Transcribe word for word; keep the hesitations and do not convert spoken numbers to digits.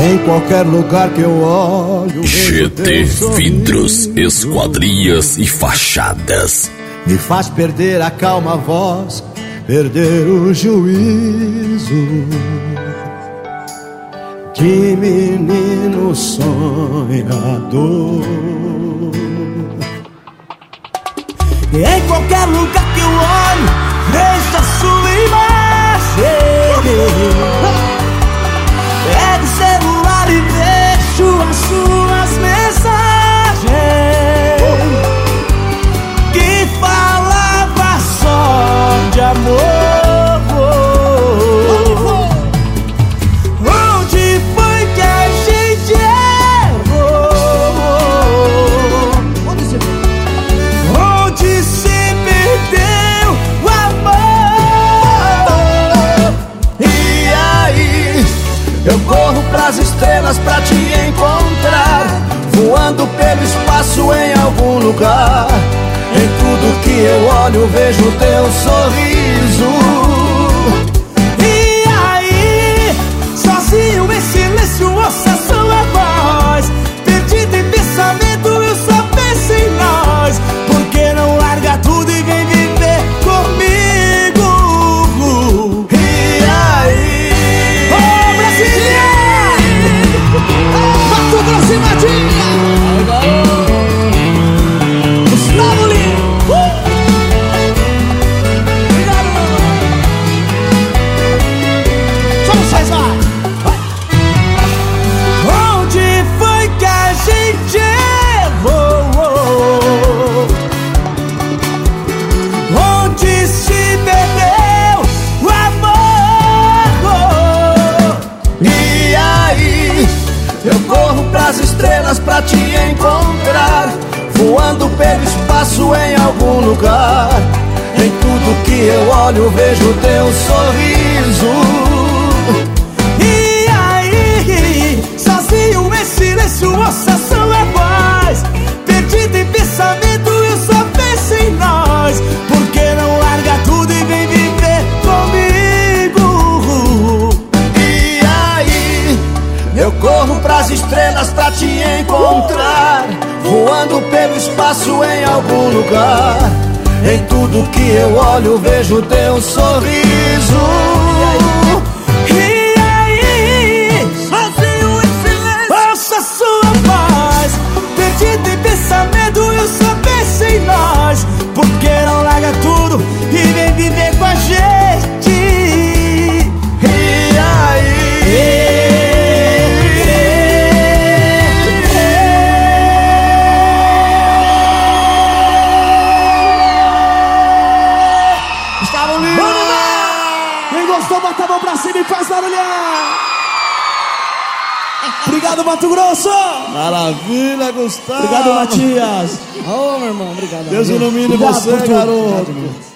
Em qualquer lugar que eu olho, G T Vidros, Esquadrias e Fachadas. Me faz perder a calma voz, perder o juízo de menino sonhador. E em qualquer lugar que eu olho, vejo a sua imagem. Pego o celular e vejo as suas mensagens que falava só de amor. Onde foi que a gente errou? Onde se perdeu o amor? E aí, eu corro pras estrelas pra te encontrar, voando pelo espaço em algum lugar. Em tudo que eu olho vejo teu sorriso. E aí, sozinho em silêncio ouço a sua voz, perdido em pensamento eu só penso em nós. Por que não larga tudo e vem viver comigo? E aí, ô Brasília, Mato Grosso e Matinha, Gustavo Lima, uh! Obrigado, mano. Só vocês, vai, vai. Onde foi que a gente errou? Onde se perdeu o amor? E aí, eu corro pras estrelas pra te encontrar, voando pelo espaço em algum lugar. Em tudo que eu olho vejo teu sorriso. E aí, sozinho em silêncio ouço a sua voz, perdido em pensamento eu só penso em nós. Por que não larga tudo e vem viver comigo? E aí, eu corro pras estrelas pra te encontrar, voando pelo espaço em algum lugar. Em tudo que eu olho vejo teu sorriso. E aí, sozinho em silêncio ouço a sua voz, perdido em pensamento eu só penso em nós. Por que não larga tudo e vem viver com a gente? E aí, Gustavo Lima! Quem gostou, bota a mão pra cima e faz barulhar! Obrigado, Mato Grosso! maravilha, Gustavo. Obrigado, Matias. Ô, meu irmão, obrigado. Deus ilumine Obrigado você, por tudo. garoto. Obrigado,